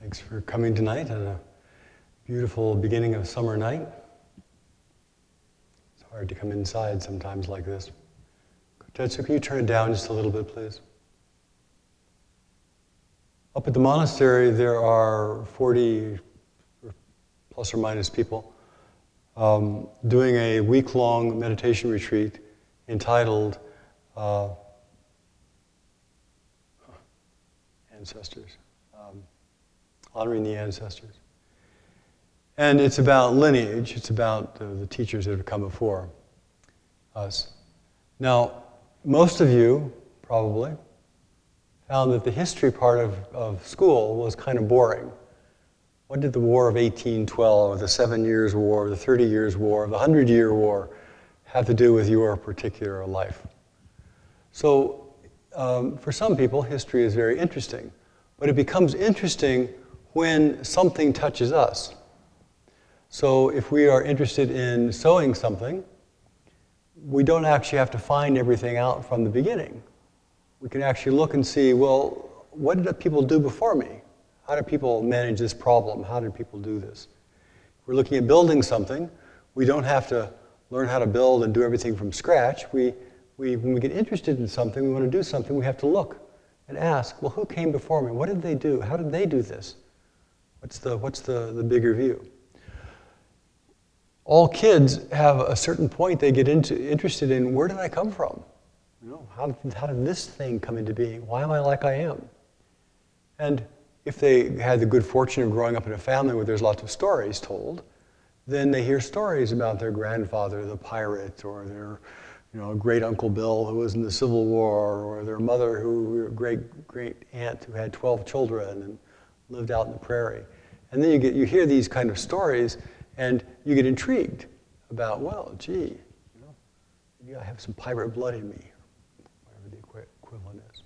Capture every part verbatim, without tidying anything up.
Thanks for coming tonight on a beautiful beginning of summer night. It's hard to come inside sometimes like this. Tetsu, can you turn it down just a little bit, please? Up at the monastery, there are forty plus or minus people um, doing a week-long meditation retreat entitled uh, Ancestors. Um, honoring the ancestors. And it's about lineage, it's about uh, the teachers that have come before us. Now, most of you, probably, found that the history part of, of school was kind of boring. What did the War of eighteen twelve, or the Seven Years' War, or the Thirty Years' War, or the Hundred Year War have to do with your particular life? So, um, for some people, history is very interesting, but it becomes interesting when something touches us. So if we are interested in sewing something, we don't actually have to find everything out from the beginning. We can actually look and see, well, what did people do before me? How did people manage this problem? How did people do this? If we're looking at building something, we don't have to learn how to build and do everything from scratch. We, we, when we get interested in something, we want to do something, we have to look and ask, well, who came before me? What did they do? How did they do this? What's the, what's the, the bigger view? All kids have a certain point they get into, interested in, where did I come from? You know, how, how did this thing come into being? Why am I like I am? And if they had the good fortune of growing up in a family where there's lots of stories told, then they hear stories about their grandfather, the pirate, or their you know, great Uncle Bill who was in the Civil War, or their mother, who great great aunt who had twelve children and lived out in the prairie. And then you get you hear these kind of stories, and you get intrigued about, well, gee, you know, maybe I have some pirate blood in me, whatever the equi- equivalent is.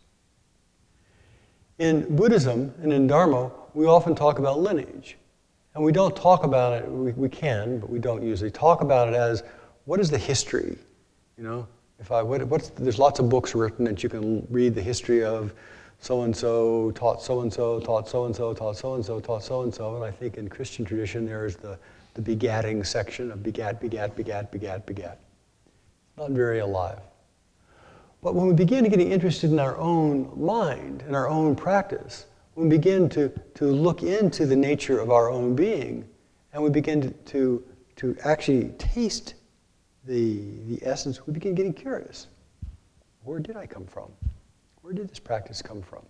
In Buddhism and in Dharma, we often talk about lineage. And we don't talk about it, we, we can, but we don't usually talk about it as, what is the history? You know, if I, what, what's, there's lots of books written that you can read the history of so-and-so taught so-and-so, taught so-and-so, taught so-and-so, taught so-and-so. And I think in Christian tradition there's the, the begatting section of begat, begat, begat, begat, begat. Not very alive. But when we begin getting interested in our own mind, in our own practice, when we begin to, to look into the nature of our own being, and we begin to, to, to actually taste the, the essence, we begin getting curious. Where did I come from? Where did this practice come from?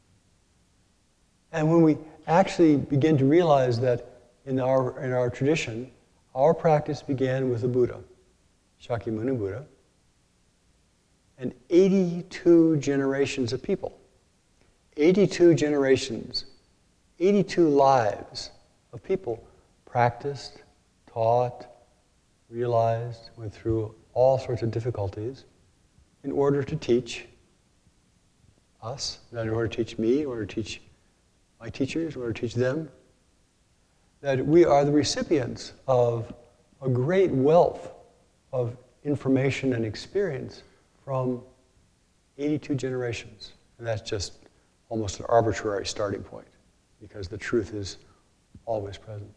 And when we actually begin to realize that in our, in our tradition, our practice began with the Buddha, Shakyamuni Buddha, and eighty-two generations of people, eighty-two generations, eighty-two lives of people practiced, taught, realized, went through all sorts of difficulties in order to teach us, not in order to teach me, in order to teach my teachers, in order to teach them, that we are the recipients of a great wealth of information and experience from eighty-two generations. And that's just almost an arbitrary starting point, because the truth is always present.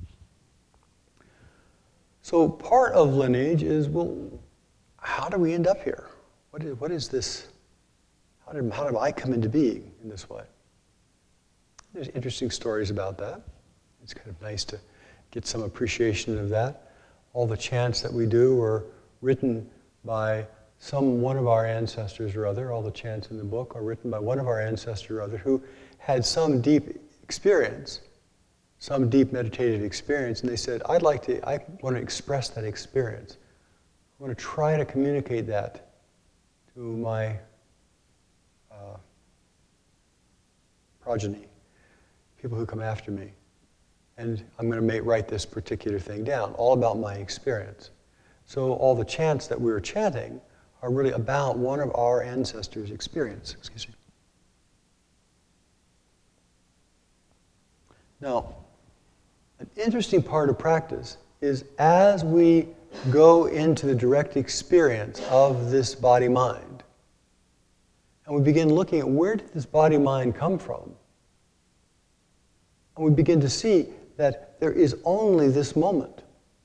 So part of lineage is, well, how do we end up here? What is, what is this? How did, how did I come into being in this way? There's interesting stories about that. It's kind of nice to get some appreciation of that. All the chants that we do were written by some one of our ancestors or other. All the chants in the book are written by one of our ancestors or other who had some deep experience, some deep meditative experience, and they said, I'd like to, I want to express that experience. I want to try to communicate that to my uh, progeny, people who come after me. And I'm going to make, write this particular thing down, all about my experience. So all the chants that we were chanting are really about one of our ancestors' experience. Excuse me. Now, an interesting part of practice is as we go into the direct experience of this body-mind, and we begin looking at where did this body-mind come from, And we begin to see that there is only this moment.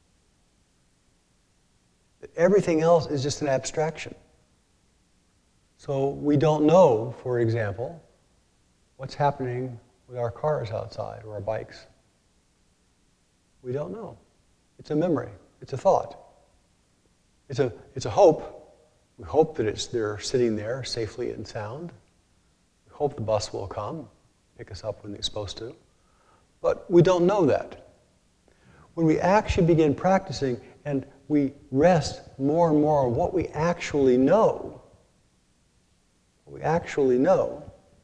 That everything else is just an abstraction. So we don't know, for example, what's happening with our cars outside or our bikes. We don't know. It's a memory. It's a thought. It's a, it's a hope. We hope that it's, they're sitting there safely and sound. We hope the bus will come, pick us up when they're supposed to. But we don't know that. When we actually begin practicing and we rest more and more on what we actually know, what we actually know,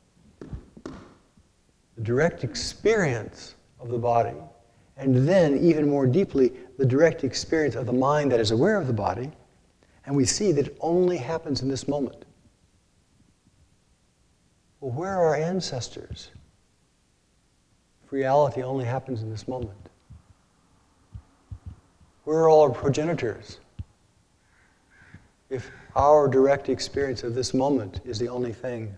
the direct experience of the body, and then even more deeply, the direct experience of the mind that is aware of the body, and we see that it only happens in this moment. Well, where are our ancestors? If reality only happens in this moment. Where are all our progenitors? If our direct experience of this moment is the only thing.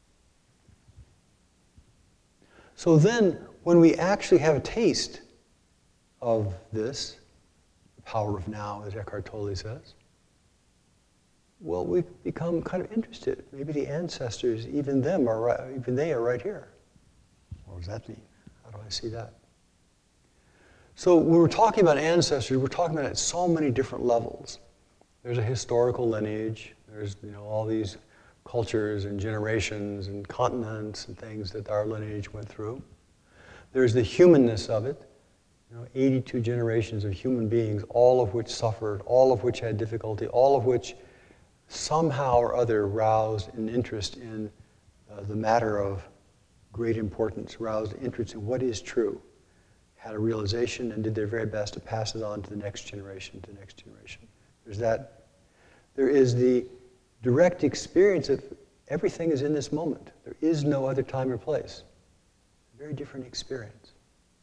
So then, when we actually have a taste of this, the power of now, as Eckhart Tolle says, well, we become kind of interested. Maybe the ancestors, even them are right, even they are right here. What does that mean? How do I see that? So when we're talking about ancestors, we're talking about it at so many different levels. There's a historical lineage. There's, you know, all these cultures and generations and continents and things that our lineage went through. There's the humanness of it. You know, eighty-two generations of human beings, all of which suffered, all of which had difficulty, all of which somehow or other roused an interest in uh, the matter of great importance, roused interest in what is true, had a realization and did their very best to pass it on to the next generation, to the next generation. There's that. There is the direct experience of everything is in this moment. There is no other time or place. A very different experience.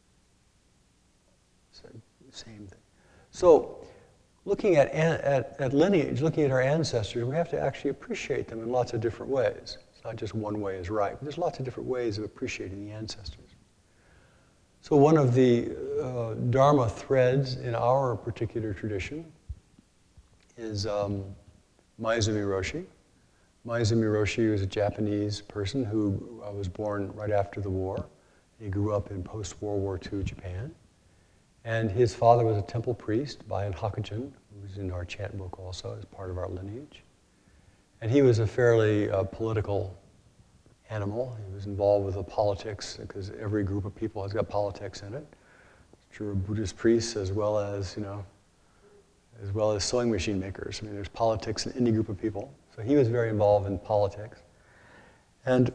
So, same thing. So, looking at, at, at lineage, looking at our ancestors, we have to actually appreciate them in lots of different ways. It's not just one way is right. But there's lots of different ways of appreciating the ancestors. So one of the uh, Dharma threads in our particular tradition is um, Maezumi Roshi. Maezumi Roshi was a Japanese person who uh, was born right after the war. He grew up in post-World War Two Japan. And his father was a temple priest, Bayan Hakujen, who was in our chant book also as part of our lineage. And he was a fairly uh, political animal. He was involved with the politics because every group of people has got politics in it. It's true of Buddhist priests as well as, you know, as well as sewing machine makers. I mean, there's politics in any group of people. So he was very involved in politics. And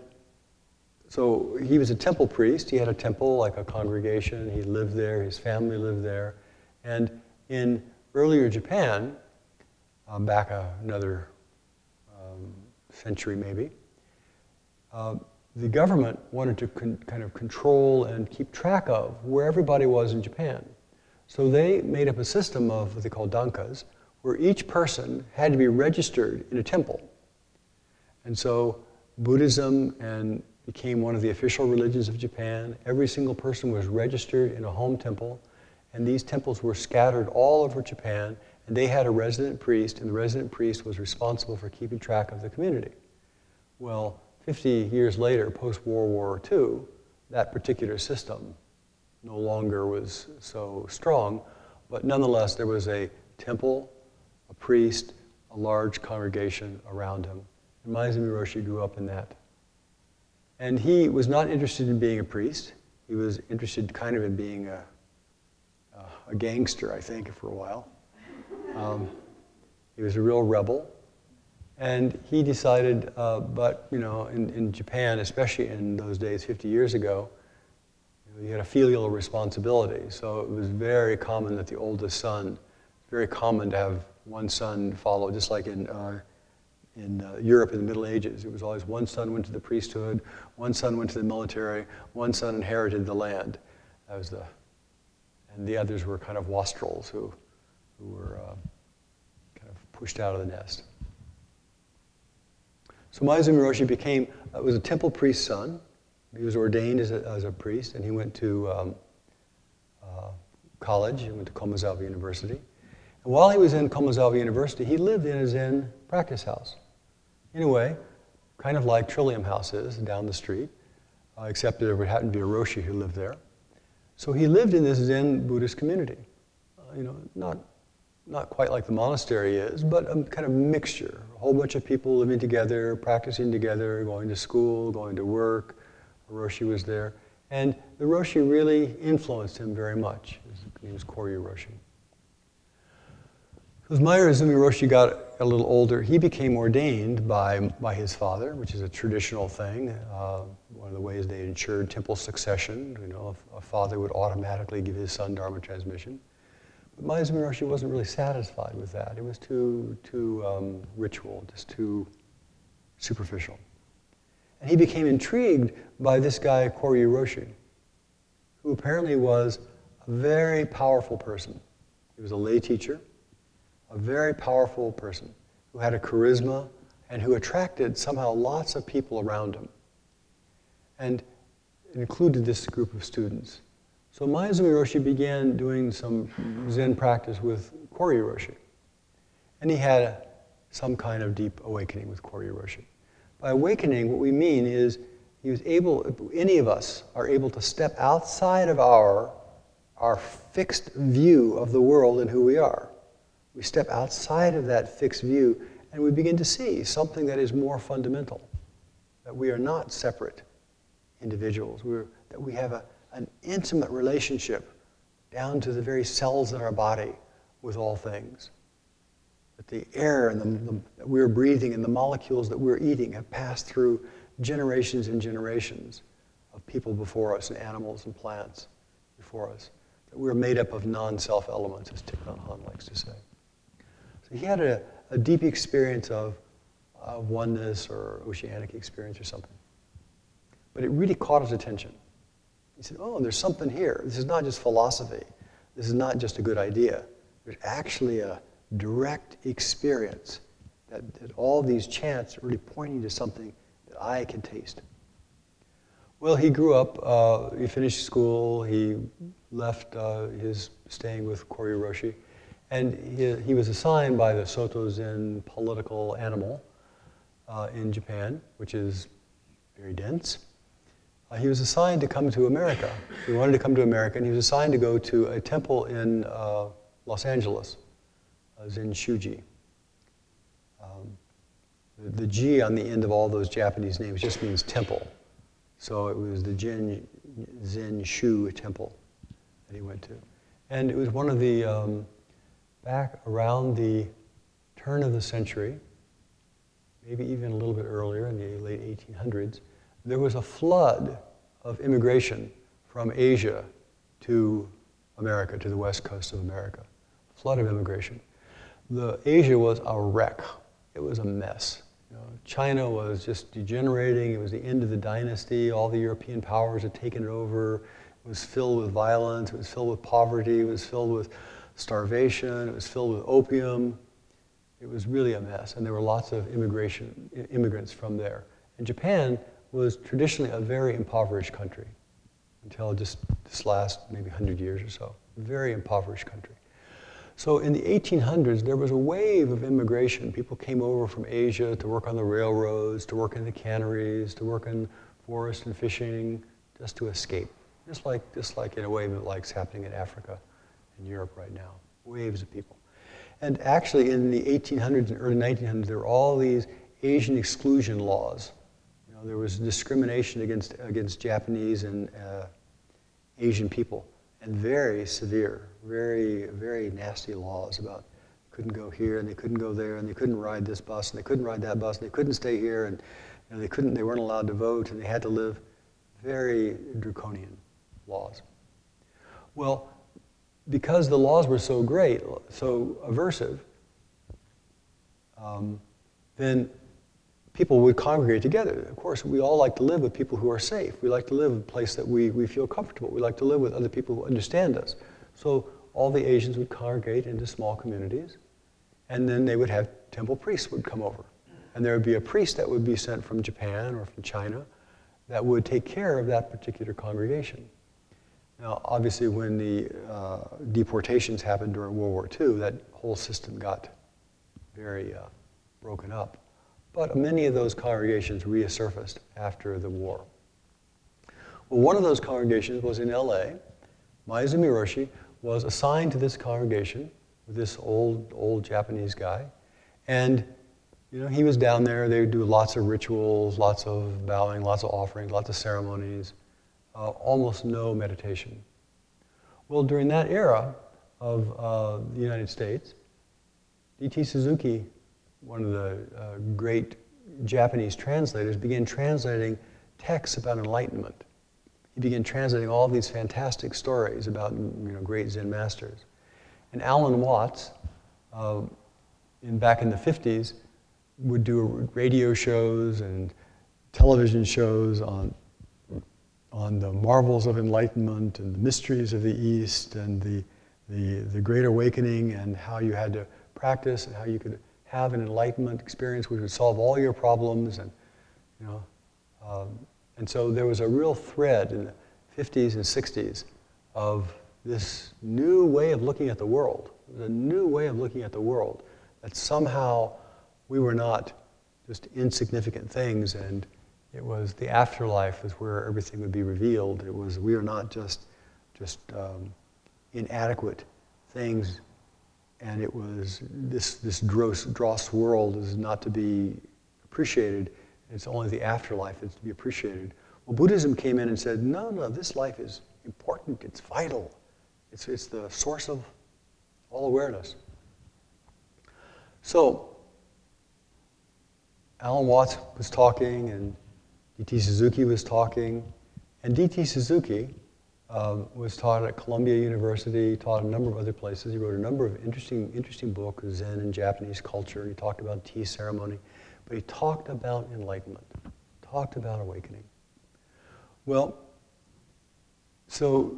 so he was a temple priest. He had a temple, like a congregation. He lived there. His family lived there. And in earlier Japan, um, back uh, another um, century maybe, uh, the government wanted to con- kind of control and keep track of where everybody was in Japan. So they made up a system of what they call dankas, where each person had to be registered in a temple. And so Buddhism and became one of the official religions of Japan. Every single person was registered in a home temple, and these temples were scattered all over Japan, and they had a resident priest, and the resident priest was responsible for keeping track of the community. Well, fifty years later, post-World War Two, that particular system no longer was so strong, but nonetheless there was a temple, a priest, a large congregation around him. And Maezumi Roshi grew up in that. And he was not interested in being a priest. He was interested kind of in being a, a, a gangster, I think, for a while. Um, he was a real rebel. And he decided, uh, but, you know, in, in Japan, especially in those days, fifty years ago, you know, you had a filial responsibility. So it was very common that the oldest son, very common to have one son follow, just like in uh, in uh, Europe in the Middle Ages. It was always one son went to the priesthood, one son went to the military, one son inherited the land. That was the, and the others were kind of wastrels who, who were uh, kind of pushed out of the nest. So Maezumi Roshi became, uh, was a temple priest's son, he was ordained as a, as a priest, and he went to um, uh, college. He went to Komazawa University. And while he was in Komazawa University, he lived in a Zen practice house. In a way, kind of like Trillium House is down the street, uh, except there would happen to be a Roshi who lived there. So he lived in this Zen Buddhist community. Uh, you know, not, not quite like the monastery is, but a kind of mixture. A whole bunch of people living together, practicing together, going to school, going to work. A Roshi was there. And the Roshi really influenced him very much. His name was Koryu Roshi. As Meyer Izumi Roshi got a little older, he became ordained by, by his father, which is a traditional thing. Uh, one of the ways they ensured temple succession. You know, a, a father would automatically give his son Dharma transmission. But Meyer Izumi Roshi wasn't really satisfied with that. It was too, too um, ritual, just too superficial. And he became intrigued by this guy, Koryu Roshi, who apparently was a very powerful person. He was a lay teacher, a very powerful person who had a charisma and who attracted somehow lots of people around him. And it included this group of students. So Meyer Izumi Roshi began doing some Zen practice with Koryu Roshi. And he had a, some kind of deep awakening with Koryu Roshi. By awakening, what we mean is he was able, any of us are able to step outside of our, our fixed view of the world and who we are. We step outside of that fixed view and we begin to see something that is more fundamental, that we are not separate individuals, We're, that we have a, an intimate relationship down to the very cells in our body with all things. That the air and the, the, that we're breathing and the molecules that we're eating have passed through generations and generations of people before us and animals and plants before us. That we're made up of non-self elements, as Thich Nhat Hanh likes to say. So he had a, a deep experience of, of oneness or oceanic experience or something. But it really caught his attention. He said, oh, there's something here. This is not just philosophy. This is not just a good idea. There's actually a direct experience that, that all these chants are really pointing to something that I can taste. Well, he grew up, uh, he finished school, he left uh, his staying with Koryu Roshi, and he, he was assigned by the Soto Zen political animal uh, in Japan, which is very dense. Uh, he was assigned to come to America. He wanted to come to America, and he was assigned to go to a temple in uh, Los Angeles, uh, Zen Shuji. Um, the, the Ji on the end of all those Japanese names just means temple. So it was the Jin, Zen Shu temple that he went to. And it was one of the, um, back around the turn of the century, maybe even a little bit earlier in the late eighteen hundreds, there was a flood of immigration from Asia to America, to the west coast of America. Flood of immigration. The Asia was a wreck. It was a mess. You know, China was just degenerating. It was the end of the dynasty. All the European powers had taken it over. It was filled with violence. It was filled with poverty. It was filled with starvation. It was filled with opium. It was really a mess. And there were lots of immigration, immigrants from there. And Japan was traditionally a very impoverished country until just this last maybe one hundred years or so. A very impoverished country. So in the eighteen hundreds, there was a wave of immigration. People came over from Asia to work on the railroads, to work in the canneries, to work in forest and fishing, just to escape. Just like, just like in a way like it's happening in Africa and Europe right now. Waves of people. And actually in the eighteen hundreds and early nineteen hundreds, there were all these Asian exclusion laws. You know, there was discrimination against, against Japanese and uh, Asian people. And very severe, very, very nasty laws about couldn't go here and they couldn't go there and they couldn't ride this bus and they couldn't ride that bus and they couldn't stay here and you know, they couldn't, they weren't allowed to vote and they had to live very draconian laws. Well, because the laws were so great, so aversive, um, then people would congregate together. Of course, we all like to live with people who are safe. We like to live in a place that we, we feel comfortable. We like to live with other people who understand us. So all the Asians would congregate into small communities, and then they would have temple priests would come over. And there would be a priest that would be sent from Japan or from China that would take care of that particular congregation. Now, obviously, when the uh, deportations happened during World War Two, that whole system got very uh, broken up. But many of those congregations resurfaced after the war. Well, one of those congregations was in L A. Maezumi Roshi was assigned to this congregation with this old, old Japanese guy. And you know, he was down there. They would do lots of rituals, lots of bowing, lots of offerings, lots of ceremonies, uh, almost no meditation. Well, during that era of uh, the United States, D T Suzuki, one of the uh, great Japanese translators, began translating texts about enlightenment. He began translating all these fantastic stories about, you know, great Zen masters. And Alan Watts, uh, in, back in the fifties, would do radio shows and television shows on, on the marvels of enlightenment and the mysteries of the East and the, the, the Great Awakening and how you had to practice and how you could have an enlightenment experience which would solve all your problems. And, you know, um, and so there was a real thread in the fifties and sixties of this new way of looking at the world. It was a new way of looking at the world, that somehow we were not just insignificant things, and it was the afterlife is where everything would be revealed. It was, we are not just, just um, inadequate things, and it was, this, this dross, dross world is not to be appreciated. It's only the afterlife that's to be appreciated. Well, Buddhism came in and said, no, no, this life is important, it's vital. It's, it's the source of all awareness. So, Alan Watts was talking, and D T Suzuki was talking, and D T Suzuki um, was taught at Columbia University, taught a number of other places. He wrote a number of interesting, interesting books, Zen and Japanese culture, and he talked about tea ceremony, but he talked about enlightenment, talked about awakening. Well, so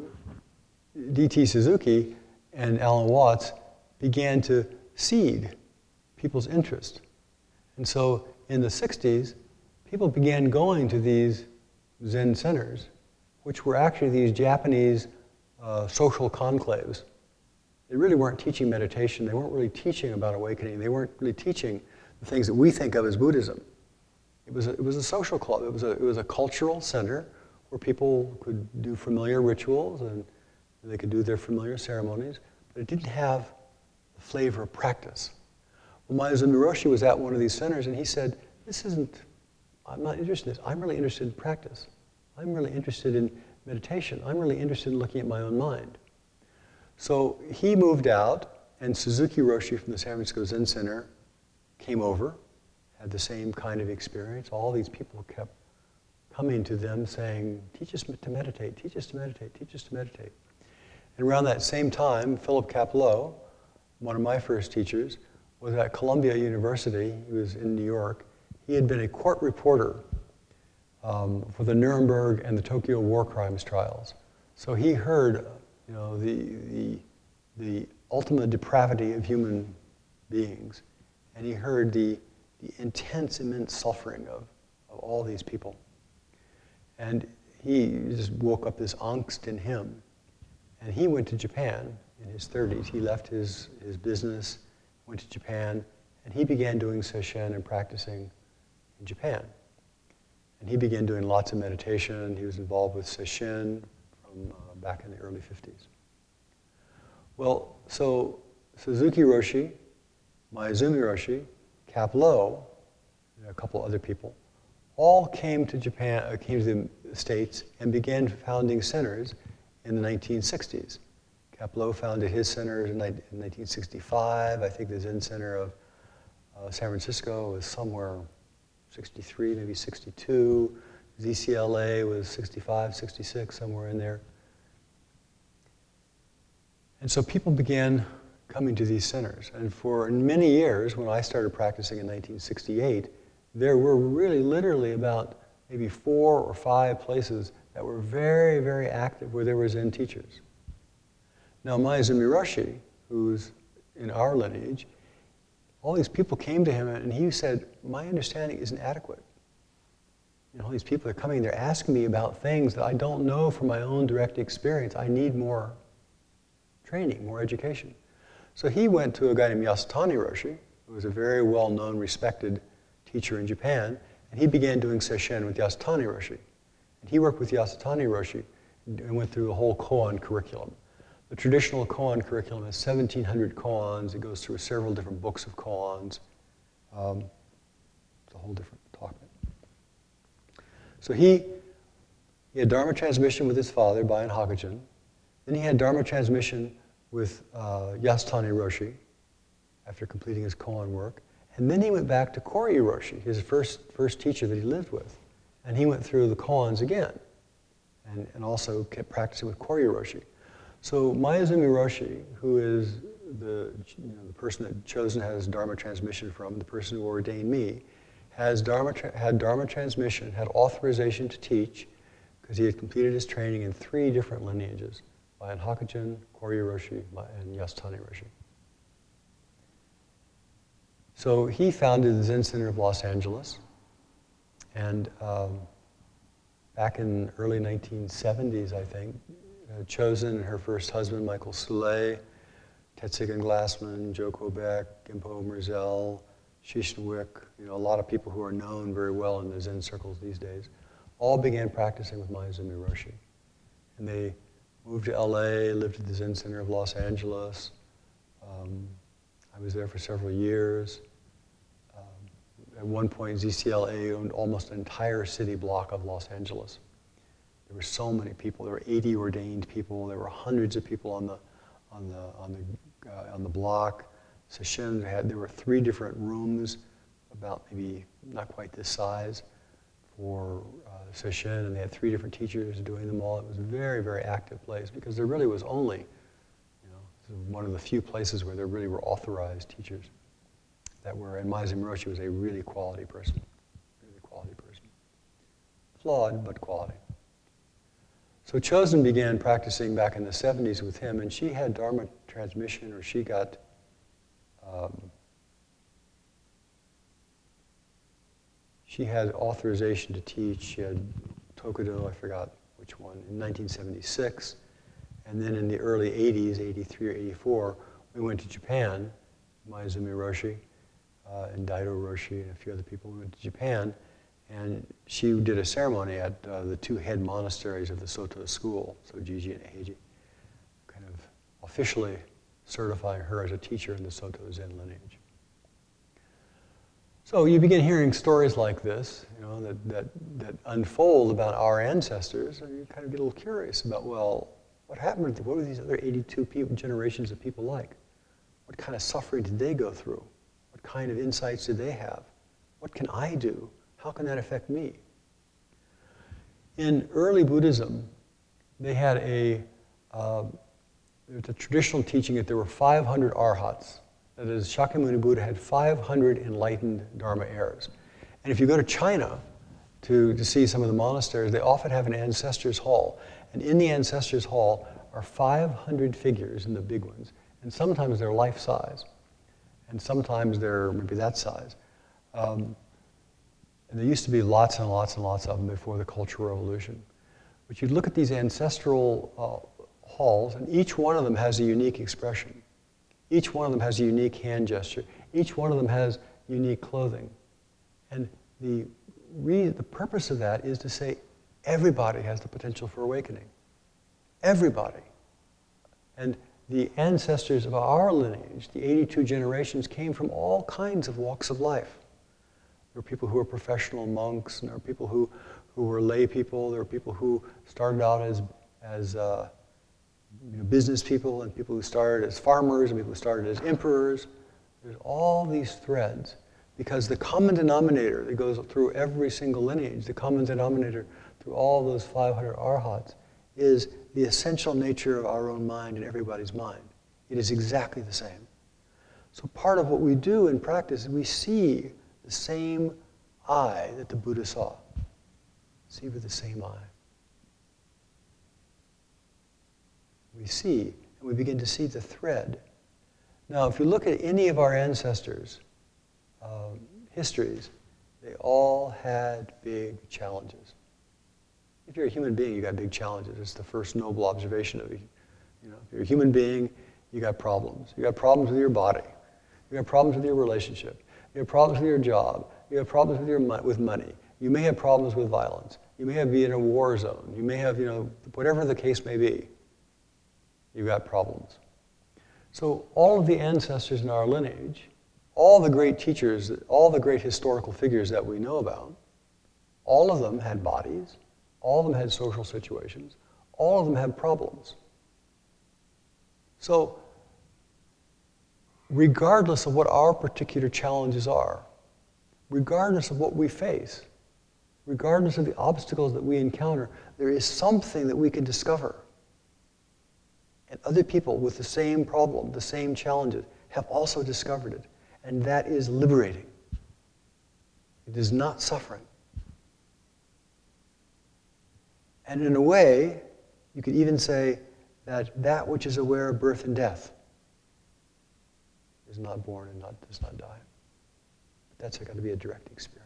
D T Suzuki and Alan Watts began to seed people's interest. And so in the sixties, people began going to these Zen centers, which were actually these Japanese uh, social conclaves. They really weren't teaching meditation. They weren't really teaching about awakening. They weren't really teaching the things that we think of as Buddhism. It was a, it was a social club. It was a, it was a cultural center where people could do familiar rituals and they could do their familiar ceremonies, but it didn't have the flavor of practice. Well, Maezumi Roshi was at one of these centers, and he said, this isn't, I'm not interested in this. I'm really interested in practice. I'm really interested in meditation. I'm really interested in looking at my own mind. So he moved out, and Suzuki Roshi from the San Francisco Zen Center came over, had the same kind of experience. All these people kept coming to them saying, teach us to meditate, teach us to meditate, teach us to meditate. And around that same time, Philip Kapleau, one of my first teachers, was at Columbia University. He was in New York. He had been a court reporter um, for the Nuremberg and the Tokyo war crimes trials. So he heard, you know, the, the, the ultimate depravity of human beings. And he heard the, the intense, immense suffering of, of all these people. And he just woke up this angst in him. And he went to Japan in his thirties. He left his, his business, went to Japan, and he began doing sesshin and practicing in Japan. And he began doing lots of meditation. He was involved with sesshin from uh, back in the early fifties. Well, so Suzuki Roshi, Maezumi Roshi, Kapleau, and a couple other people, all came to Japan, uh, came to the States and began founding centers in the nineteen sixties. Kapleau founded his center in nineteen sixty-five. I think the Zen Center of uh, San Francisco was somewhere sixty-three, maybe sixty-two. Z C L A was sixty-five, sixty-six, somewhere in there. And so people began coming to these centers. And for many years, when I started practicing in nineteen sixty-eight, there were really literally about maybe four or five places that were very, very active where there were Zen teachers. Now, Maezumi Roshi, who's in our lineage, all these people came to him and he said, my understanding isn't adequate. you know, all these people are coming, they're asking me about things that I don't know from my own direct experience. I need more training, more education. So he went to a guy named Yasutani Roshi, who was a very well-known, respected teacher in Japan, and he began doing Sesshin with Yasutani Roshi. And he worked with Yasutani Roshi and went through the whole koan curriculum. The traditional koan curriculum has seventeen hundred koans. It goes through several different books of koans. Um, it's a whole different talk. So he, he had Dharma transmission with his father, Bayan Hakujen. Then he had Dharma transmission with uh, Yasutani Roshi after completing his koan work. And then he went back to Koryu Roshi, his first, first teacher that he lived with. And he went through the koans again, and, and also kept practicing with Koryu Roshi. So Mayazumi Roshi, who is the, you know, the person that Chozen has Dharma transmission from, the person who ordained me, has Dharma had Dharma transmission, had authorization to teach, because he had completed his training in three different lineages, Bayan Hakujen, Koryu Roshi, and Yasutani Roshi. So he founded the Zen Center of Los Angeles, and um, back in the early nineteen seventies, I think, uh, Chozen and her first husband, Michael Soule, Tetsugen Glassman, Joe Quebec, Gimpo Merzel, Shishin Wick, you know, a lot of people who are known very well in the Zen circles these days, all began practicing with Mayazumi Roshi. And they moved to L A, lived at the Zen Center of Los Angeles. Um, I was there for several years. Um, at one point, Z C L A owned almost an entire city block of Los Angeles. There were so many people. There were eighty ordained people. There were hundreds of people on the on the on the uh, on the block. Sesshin had there were three different rooms, about maybe not quite this size, for uh, Sesshin, and they had three different teachers doing them all. It was a very, very active place because there really was only, you know, one of the few places where there really were authorized teachers that were, and Mayazumi Roshi was a really quality person, really quality person. Flawed, but quality. So Chozen began practicing back in the seventies with him, and she had Dharma transmission, or she got um, she had authorization to teach. She had Tokudo, I forgot which one, in nineteen seventy-six. And then in the early eighties, eighty-three or eighty-four, we went to Japan, Mayazumi Roshi, uh, and Daido Roshi, and a few other people. We went to Japan, and she did a ceremony at uh, the two head monasteries of the Soto school, so Jiji and Eiji, kind of officially certifying her as a teacher in the Soto Zen lineage. So you begin hearing stories like this, you know, that, that, that unfold about our ancestors, and you kind of get a little curious about, well, what happened? What were these other eighty-two people, generations of people like? What kind of suffering did they go through? What kind of insights did they have? What can I do? How can that affect me? In early Buddhism, they had a, uh, there was a traditional teaching that there were five hundred arhats. That is, Shakyamuni Buddha had five hundred enlightened Dharma heirs. And if you go to China to, to see some of the monasteries, they often have an ancestors' hall. And in the ancestors' hall are five hundred figures in the big ones. And sometimes they're life-size. And sometimes they're maybe that size. Um, and there used to be lots and lots and lots of them before the Cultural Revolution. But you look at these ancestral uh, halls, and each one of them has a unique expression. Each one of them has a unique hand gesture. Each one of them has unique clothing. And the, re- the purpose of that is to say everybody has the potential for awakening. Everybody. And the ancestors of our lineage, the eighty-two generations, came from all kinds of walks of life. There were people who were professional monks, and there were people who, who were lay people. There were people who started out as, as uh, you know, business people, and people who started as farmers, and people who started as emperors. There's all these threads, because the common denominator that goes through every single lineage, the common denominator through all those five hundred arhats, is the essential nature of our own mind and everybody's mind. It is exactly the same. So part of what we do in practice is we see the same eye that the Buddha saw. See with the same eye. We see, and we begin to see the thread. Now, if you look at any of our ancestors' um, histories, They all had big challenges. If you're a human being, you got big challenges. It's the first noble observation of you. You know, if you're a human being, you got problems. You got problems with your body. You have problems with your relationship. You have problems with your job. You have problems with your mo- with money. You may have problems with violence. You may have be in a war zone. You may have, you know, whatever the case may be. You've got problems. So all of the ancestors in our lineage, all the great teachers, all the great historical figures that we know about, all of them had bodies. All of them had social situations. All of them had problems. So, regardless of what our particular challenges are, regardless of what we face, regardless of the obstacles that we encounter, there is something that we can discover. And other people with the same problem, the same challenges, have also discovered it. And that is liberating. It is not suffering. And in a way, you could even say that that which is aware of birth and death is not born and not, does not die. But that's got to be a direct experience.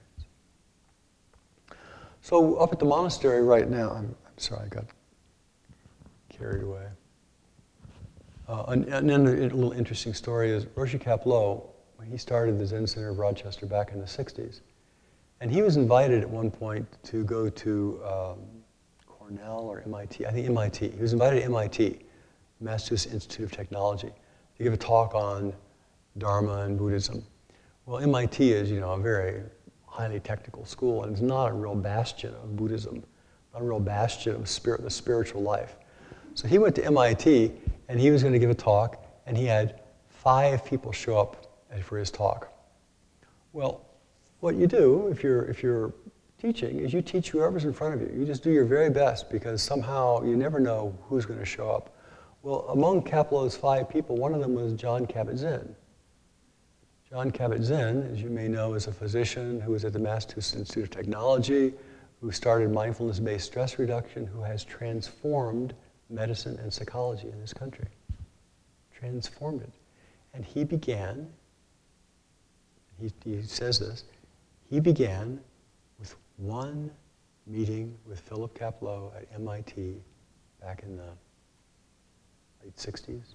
So up at the monastery right now, I'm, I'm sorry, I got carried away. Uh, and, and then a little interesting story is Roshi Kapleau, when he started the Zen Center of Rochester back in the sixties, and he was invited at one point to go to um, Cornell or M I T, I think M I T. He was invited to M I T, Massachusetts Institute of Technology, to give a talk on Dharma and Buddhism. Well, M I T is, you know, a very highly technical school, and it's not a real bastion of Buddhism, not a real bastion of spirit, the spiritual life. So he went to M I T, and he was going to give a talk, and he had five people show up for his talk. Well, what you do if you're if you're teaching is you teach whoever's in front of you. You just do your very best, because somehow you never know who's going to show up. Well, among Kapleau's five people, one of them was Jon Kabat-Zinn. Jon Kabat-Zinn, as you may know, is a physician who was at the Massachusetts Institute of Technology, who started mindfulness-based stress reduction, who has transformed medicine and psychology in this country. Transformed it. And he began, he, he says this, he began with one meeting with Philip Kapleau at M I T back in the late sixties.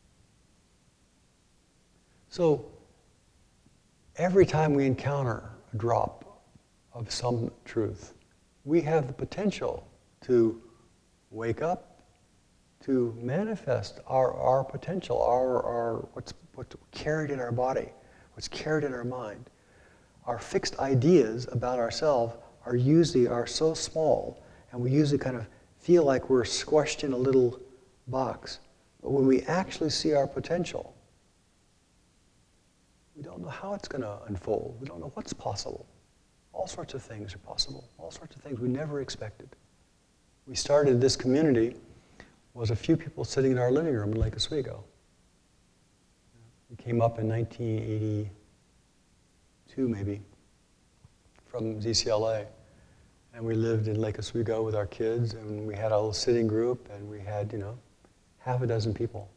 So every time we encounter a drop of some truth, we have the potential to wake up, to manifest our, our potential, our, our what's, what's carried in our body, what's carried in our mind. Our fixed ideas about ourselves are usually are so small, and we usually kind of feel like we're squashed in a little box. But when we actually see our potential, we don't know how it's going to unfold. We don't know what's possible. All sorts of things are possible. All sorts of things we never expected. We started this community, was a few people sitting in our living room in Lake Oswego. We came up in nineteen eighty-two, maybe, from Z C L A. And we lived in Lake Oswego with our kids, and we had a little sitting group, and we had, you know, half a dozen people.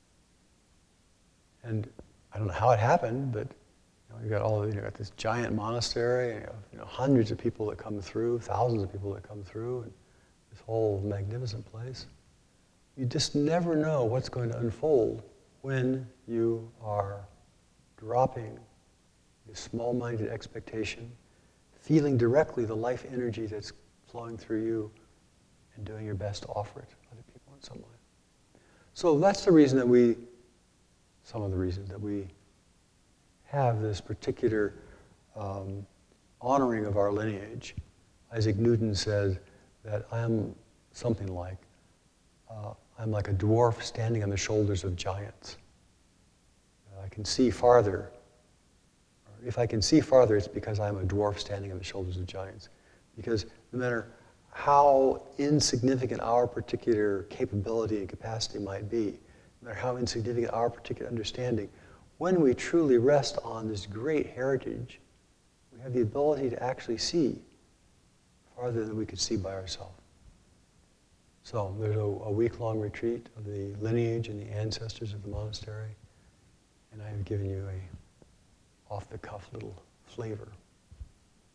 And I don't know how it happened, but you know, you got all, you got this giant monastery, and you have, you know, hundreds of people that come through, thousands of people that come through, and this whole magnificent place. You just never know what's going to unfold when you are dropping this small-minded expectation, feeling directly the life energy that's flowing through you, and doing your best to offer it to other people in some way. So that's the reason that we, some of the reasons that we have this particular um, honoring of our lineage. Isaac Newton said that I am something like, uh, I'm like a dwarf standing on the shoulders of giants. I can see farther. If I can see farther, it's because I'm a dwarf standing on the shoulders of giants. Because no matter how insignificant our particular capability and capacity might be, no matter how insignificant our particular understanding, when we truly rest on this great heritage, we have the ability to actually see farther than we could see by ourselves. So there's a, a week-long retreat of the lineage and the ancestors of the monastery, and I have given you a off-the-cuff little flavor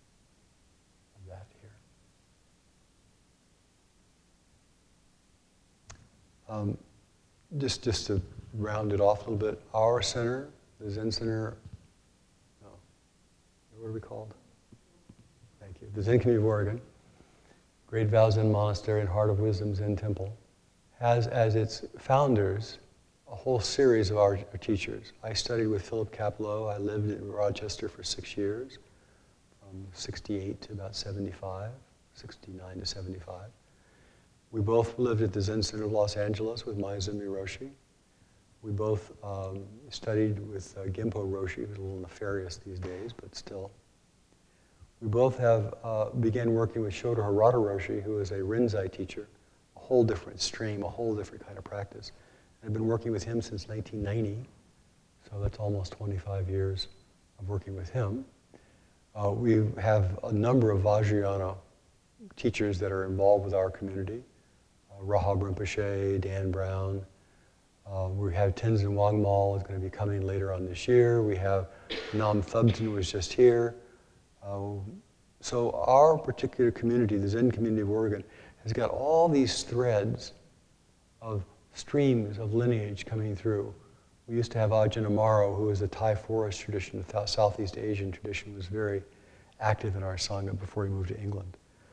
Um, just, just to round it off a little bit, our center, the Zen Center, no, what are we called? Thank you. The Zen Community of Oregon, Great Vow Zen Monastery and Heart of Wisdom Zen Temple, has as its founders a whole series of our, our teachers. I studied with Philip Kapleau. I lived in Rochester for six years, from sixty-eight to about seventy-five, sixty-nine to seventy-five. We both lived at the Zen Center of Los Angeles with Maezumi Roshi. We both um, studied with uh, Genpo Roshi, who's a little nefarious these days, but still. We both have uh, began working with Shodo Harada Roshi, who is a Rinzai teacher, a whole different stream, a whole different kind of practice. I've been working with him since nineteen ninety, so that's almost twenty-five years of working with him. Uh, we have a number of Vajrayana teachers that are involved with our community. Uh, Rahab Rinpoche, Dan Brown. Uh, we have Tenzin Wangmal is going to be coming later on this year. We have Nam Thubten was just here. Uh, so our particular community, the Zen Community of Oregon, has got all these threads of streams of lineage coming through. We used to have Ajahn Amaro, who was a Thai forest tradition, the Southeast Asian tradition, was very active in our Sangha before he moved to England.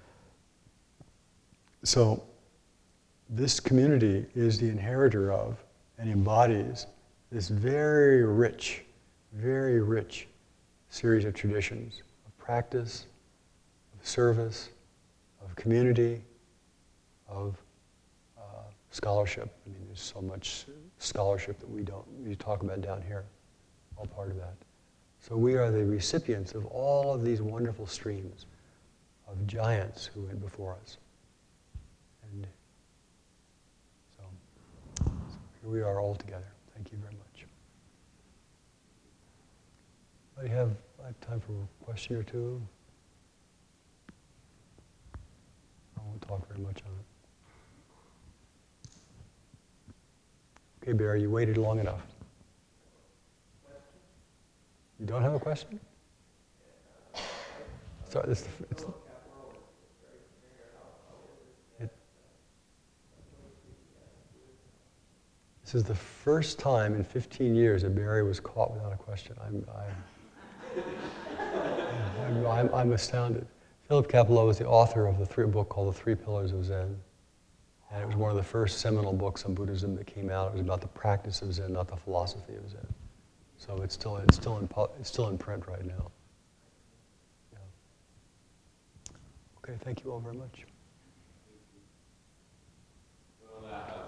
So this community is the inheritor of and embodies this very rich, very rich series of traditions, of practice, of service, of community, of scholarship. I mean, there's so much scholarship that we don't, we talk about down here, all part of that. So we are the recipients of all of these wonderful streams of giants who went before us. And so, so here we are all together. Thank you very much. I have, I have time for a question or two. I won't talk very much on it. Okay, Barry, you waited long enough. You don't have a question? Sorry, this, it's, it, this is the first time in fifteen years that Barry was caught without a question. I'm, I'm, I'm, I'm astounded. Philip Kapleau is the author of the three, book called The Three Pillars of Zen. And it was one of the first seminal books on Buddhism that came out. It was about the practice of Zen, not the philosophy of Zen. So it's still, it's still, in, it's still in print right now. Yeah. Okay, thank you all very much. Well, uh,